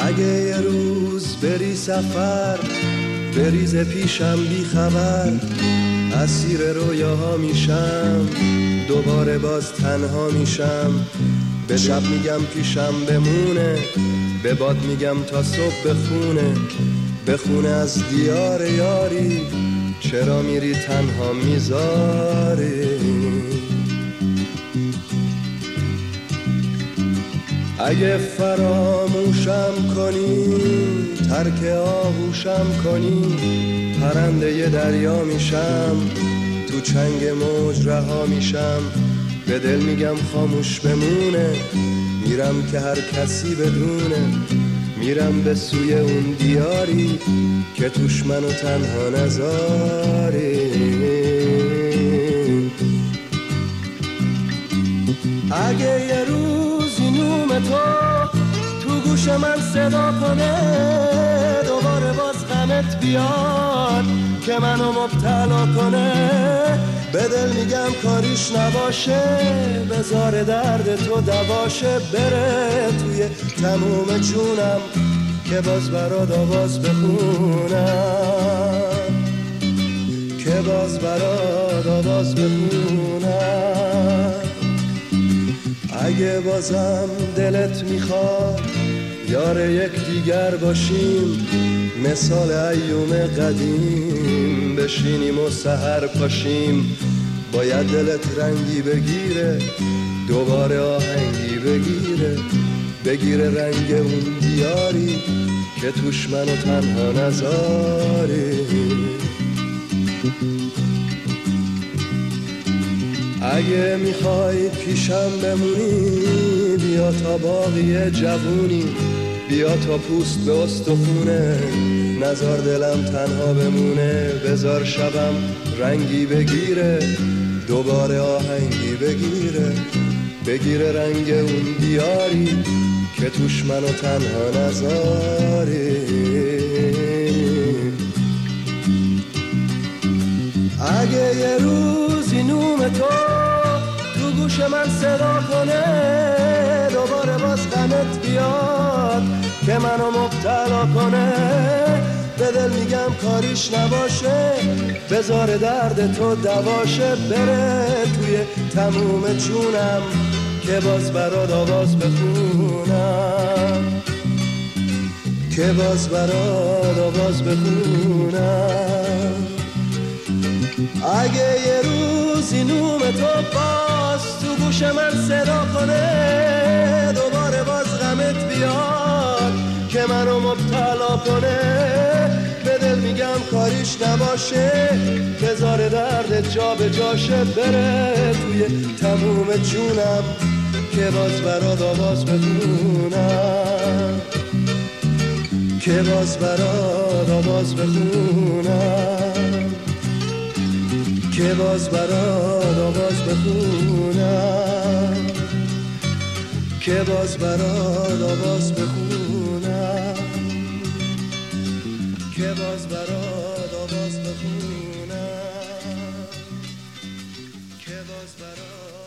اگه یه روز بری سفر بریز پیشم بی خبر، اسیر رویاها میشم دوباره باز تنها میشم. به شب میگم پیشم بمونه، به باد میگم تا صبح بخونه از دیار یاری، چرا میری تنها میذاری. اگه فراموشم کنی ترک آغوشم کنی، پرنده ی دریا میشم تو چنگ موج رها میشم. به دل میگم خاموش بمونه، میرم که هر کسی بدونه، میرم به سوی اون دیاری که توش منو تنها نذاری. اگه یه روزی نوم تو گوش من صدا کنه، دوباره باز غمت بیاد که منو مبتلا کنه، به دل میگم کاریش نباشه، بذار درد تو دواشه، بره توی تموم جونم که باز برات آواز بخونم، که باز برات آواز بخونم. اگه بازم دلت میخواد یار یک دیگر باشیم، مثال ایوم قدیم بشینیم و سحر پاشیم. باید دلت رنگی بگیره، دوباره آهنگی بگیره رنگ اون دیاری که توش منو تنها نذاری. اگه میخوای پیشم بمونی بیا تا باقی جوونی، بیا تا پوست به استخونه، نزار دلم تنها بمونه. بذار شبم رنگی بگیره، دوباره آهنگی بگیره رنگ اون دیاری که توش منو تنها نذاری. اگه یه روزی نوم تو گوش من صدا کنه، دوباره باز غمت بیاد که منو مبتلا کنه، به دل میگم کاریش نباشه، بذار درد تو دواشه، بره توی تموم جونم که باز برات آواز بخونم، که باز برات آواز بخونم. اگه یه روزی نوم تو باز تو گوش من صدا کنه، دوباره باز غمت بیاد که منو مبتلا کنه، به دل میگم کاریش نباشه، بذار درد جا به جاشه، بره توی تموم جونم که باز برات آواز بخونم، که باز برات آواز بخونم، که باز برات آواز بخونم، که باز برات آواز بخونم، که باز برات آواز بخونم، که باز برات